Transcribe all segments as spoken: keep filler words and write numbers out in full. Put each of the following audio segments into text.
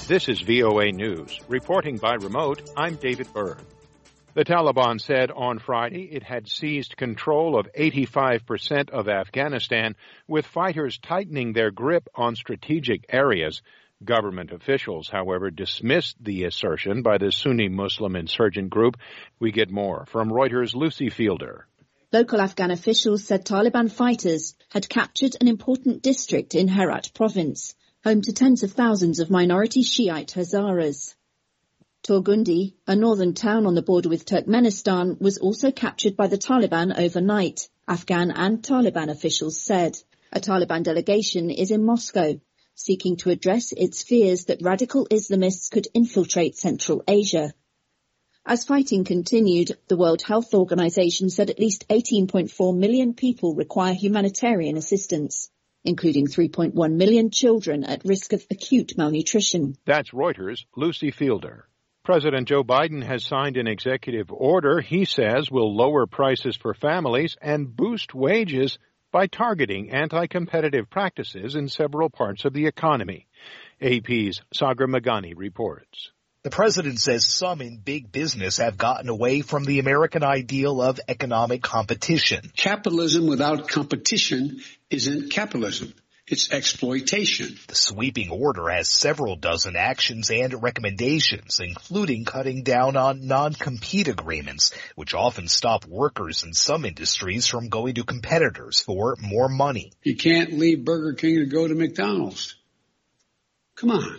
This is V O A News. Reporting by remote, I'm David Byrd. The Taliban said on Friday it had seized control of eighty-five percent of Afghanistan, with fighters tightening their grip on strategic areas. Government officials, however, dismissed the assertion by the Sunni Muslim insurgent group. We get more from Reuters' Lucy Fielder. Local Afghan officials said Taliban fighters had captured an important district in Herat province, home to tens of thousands of minority Shiite Hazaras. Torgundi, a northern town on the border with Turkmenistan, was also captured by the Taliban overnight, Afghan and Taliban officials said. A Taliban delegation is in Moscow, seeking to address its fears that radical Islamists could infiltrate Central Asia. As fighting continued, the World Health Organization said at least eighteen point four million people require humanitarian assistance, including three point one million children at risk of acute malnutrition. That's Reuters' Lucy Fielder. President Joe Biden has signed an executive order he says will lower prices for families and boost wages by targeting anti-competitive practices in several parts of the economy. A P's Sagar Magani reports. The president says some in big business have gotten away from the American ideal of economic competition. Capitalism without competition isn't capitalism. It's exploitation. The sweeping order has several dozen actions and recommendations, including cutting down on non-compete agreements, which often stop workers in some industries from going to competitors for more money. You can't leave Burger King to go to McDonald's. Come on.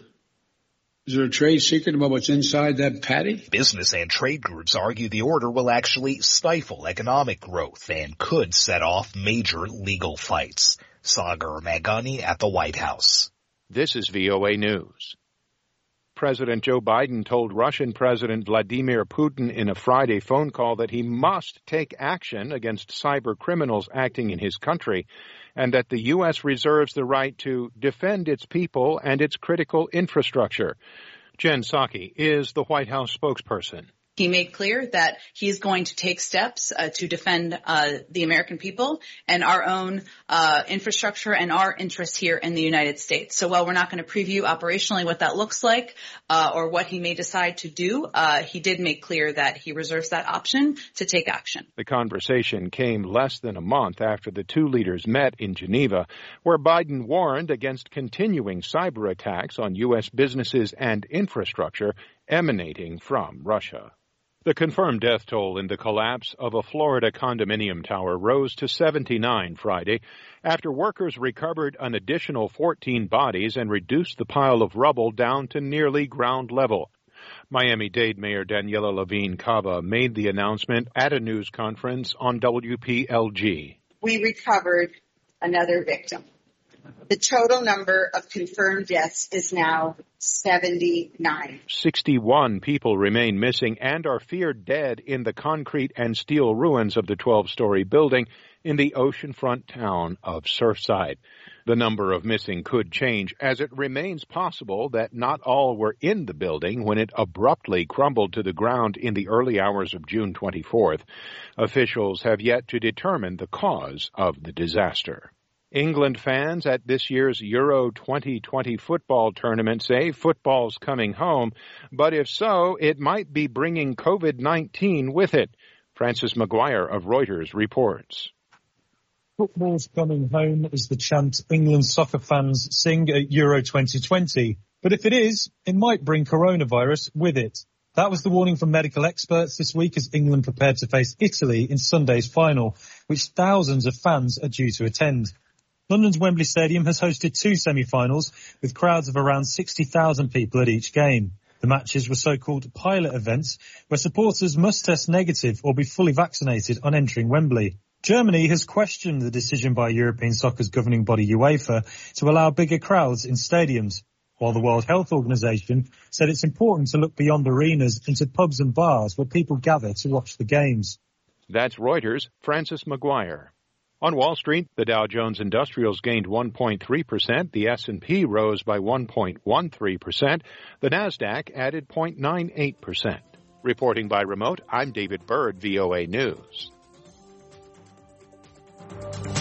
Is there a trade secret about what's inside that patty? Business and trade groups argue the order will actually stifle economic growth and could set off major legal fights. Sagar Magani at the White House. This is V O A News. President Joe Biden told Russian President Vladimir Putin in a Friday phone call that he must take action against cyber criminals acting in his country, and that the U S reserves the right to defend its people and its critical infrastructure. Jen Psaki is the White House spokesperson. He made clear that he's going to take steps uh, to defend uh, the American people and our own uh, infrastructure and our interests here in the United States. So while we're not going to preview operationally what that looks like uh, or what he may decide to do, uh, he did make clear that he reserves that option to take action. The conversation came less than a month after the two leaders met in Geneva, where Biden warned against continuing cyber attacks on U S businesses and infrastructure emanating from Russia. The confirmed death toll in the collapse of a Florida condominium tower rose to seventy-nine Friday after workers recovered an additional fourteen bodies and reduced the pile of rubble down to nearly ground level. Miami-Dade Mayor Daniela Levine Cava made the announcement at a news conference on W P L G. We recovered another victim. The total number of confirmed deaths is now seventy-nine. sixty-one people remain missing and are feared dead in the concrete and steel ruins of the twelve-story building in the oceanfront town of Surfside. The number of missing could change, as it remains possible that not all were in the building when it abruptly crumbled to the ground in the early hours of June twenty-fourth. Officials have yet to determine the cause of the disaster. England fans at this year's Euro twenty twenty football tournament say football's coming home, but if so, it might be bringing COVID nineteen with it. Francis McGuire of Reuters reports. Football's coming home is the chant England soccer fans sing at Euro twenty twenty. But if it is, it might bring coronavirus with it. That was the warning from medical experts this week as England prepared to face Italy in Sunday's final, which thousands of fans are due to attend. London's Wembley Stadium has hosted two semi-finals with crowds of around sixty thousand people at each game. The matches were so-called pilot events where supporters must test negative or be fully vaccinated on entering Wembley. Germany has questioned the decision by European soccer's governing body UEFA to allow bigger crowds in stadiums, while the World Health Organization said it's important to look beyond arenas into pubs and bars where people gather to watch the games. That's Reuters' Francis McGuire. On Wall Street, the Dow Jones Industrials gained one point three percent, the S and P rose by one point one three percent, the Nasdaq added zero point nine eight percent. Reporting by remote, I'm David Byrd, V O A News.